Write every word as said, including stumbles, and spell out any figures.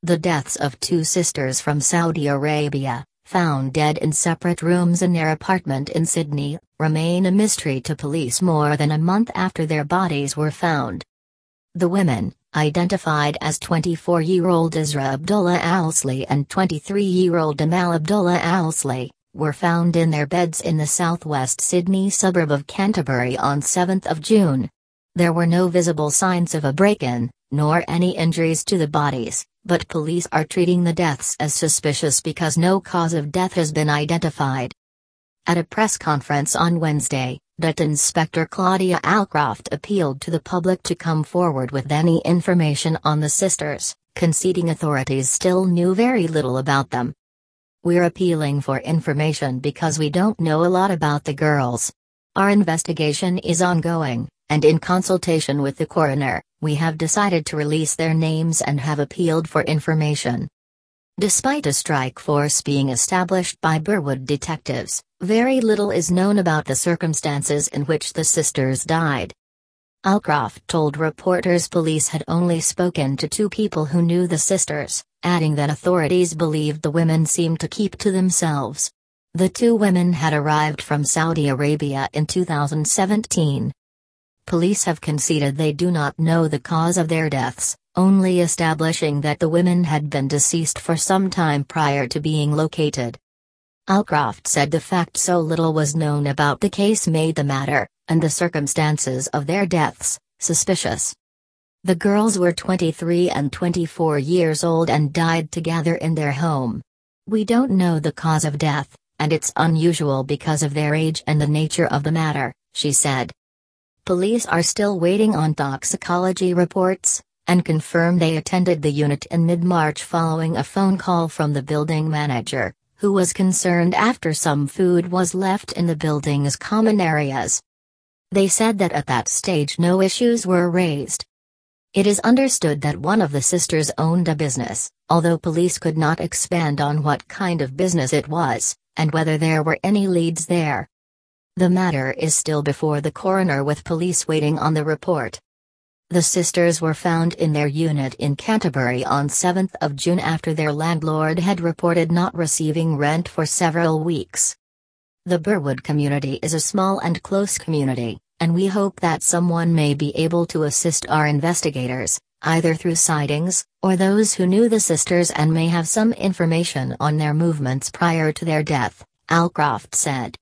The deaths of two sisters from Saudi Arabia, found dead in separate rooms in their apartment in Sydney, remain a mystery to police more than a month after their bodies were found. The women, identified as twenty-four-year-old Isra Abdullah Owsley and twenty-three-year-old Amal Abdullah Owsley, were found in their beds in the southwest Sydney suburb of Canterbury on seventh of June. There were no visible signs of a break-in, nor any injuries to the bodies, but police are treating the deaths as suspicious because no cause of death has been identified. At a press conference on Wednesday, D A T Inspector Claudia Alcroft appealed to the public to come forward with any information on the sisters, conceding authorities still knew very little about them. "We're appealing for information because we don't know a lot about the girls. Our investigation is ongoing, and in consultation with the coroner, we have decided to release their names and have appealed for information." Despite a strike force being established by Burwood detectives, very little is known about the circumstances in which the sisters died. Alcroft told reporters police had only spoken to two people who knew the sisters, adding that authorities believed the women seemed to keep to themselves. The two women had arrived from Saudi Arabia in two thousand seventeen. Police have conceded they do not know the cause of their deaths, only establishing that the women had been deceased for some time prior to being located. Alcroft said the fact so little was known about the case made the matter, and the circumstances of their deaths, suspicious. The girls were twenty-three and twenty-four years old and died together in their home. "We don't know the cause of death, and it's unusual because of their age and the nature of the matter," she said. Police are still waiting on toxicology reports, and confirm they attended the unit in mid-March following a phone call from the building manager, who was concerned after some food was left in the building's common areas. They said that at that stage no issues were raised. It is understood that one of the sisters owned a business, although police could not expand on what kind of business it was, and whether there were any leads there. The matter is still before the coroner with police waiting on the report. The sisters were found in their unit in Canterbury on seventh of June after their landlord had reported not receiving rent for several weeks. The Burwood community is a small and close community, and we hope that someone may be able to assist our investigators, either through sightings, or those who knew the sisters and may have some information on their movements prior to their death, Alcroft said.